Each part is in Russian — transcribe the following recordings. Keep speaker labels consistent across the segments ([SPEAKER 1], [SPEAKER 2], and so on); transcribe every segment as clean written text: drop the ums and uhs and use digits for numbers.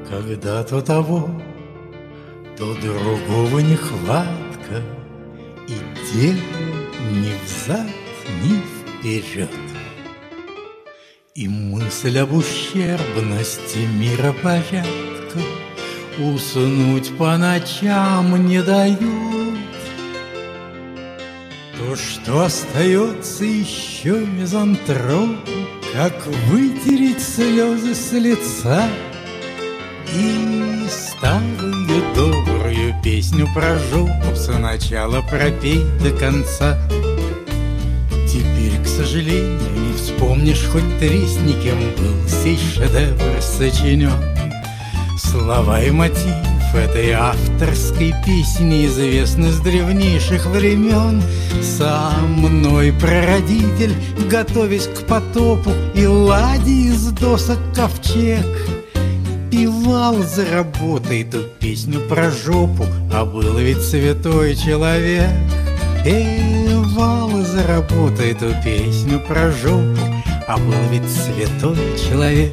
[SPEAKER 1] Когда то того, то другого нехватка, и дело ни взад, ни вперед. И мысль об ущербности миропорядка уснуть по ночам не дает. То, что остается еще мизантропу, как вытереть слезы с лица и старую добрую песню про жопу сначала пропеть до конца. Теперь, к сожалению, не вспомнишь, хоть тресни, кем был сей шедевр сочинен. Слова и мотив этой авторской песни известны с древнейших времен. Сам мной прародитель, готовясь к потопу и ладьи из досок ковчег, певал за работой ту песню про жопу, а был ведь святой человек. Певал за работой ту песню про жопу, а был ведь святой человек.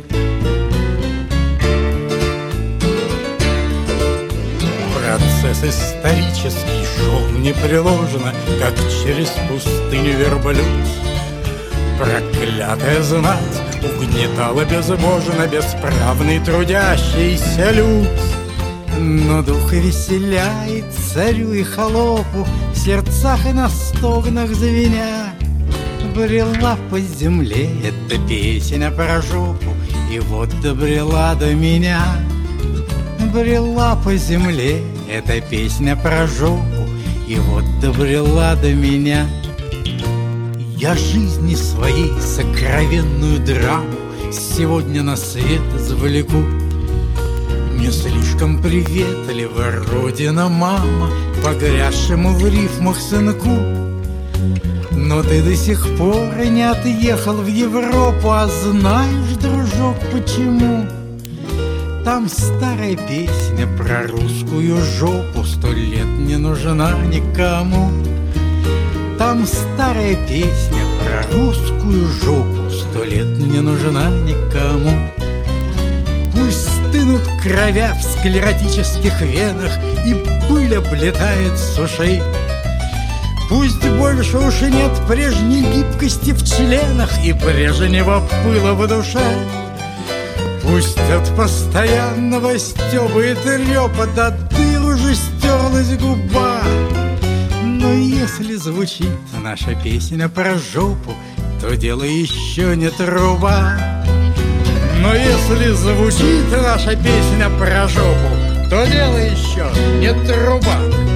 [SPEAKER 1] Процесс исторический шел непреложно, как через пустыню верблюд. Проклятая знать угнетала безбожно бесправный трудящийся люд. Но дух веселяет царю и холопу, в сердцах и на стогнах звеня. Брела по земле эта песня про жопу, и вот добрела до меня. Брела по земле эта песня про жопу, и вот добрела до меня. Я жизни своей сокровенную драму сегодня на свет извлеку. Не слишком приветлива родина, мама, погрязшему в рифмах сынку. Но ты до сих пор не отъехал в Европу, а знаешь, дружок, почему? Там старая песня про русскую жопу 100 лет не нужна никому. Там старая песня про русскую жопу 100 лет не нужна никому. Пусть стынут кровя в склеротических венах и пыль облетает с ушей. Пусть больше уж и нет прежней гибкости в членах и прежнего пыла в душе. Пусть от постоянного стёба и трёпа до дыр уже стерлась губа. Но если звучит наша песня про жопу, то дело еще не труба. Но если звучит наша песня про жопу, то дело еще не труба.